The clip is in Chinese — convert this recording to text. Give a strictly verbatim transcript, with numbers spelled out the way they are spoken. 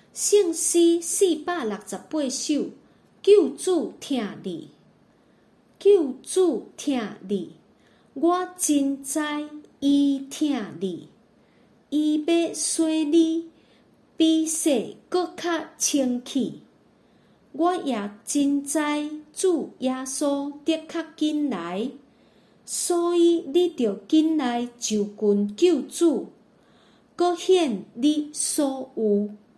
圣诗四百六十八首，救主听你，救主听你，我真知伊听你，伊要洗你，比洗搁较清气。我也真知主耶稣的确紧来，所以你着紧来就近救主，搁显你所有。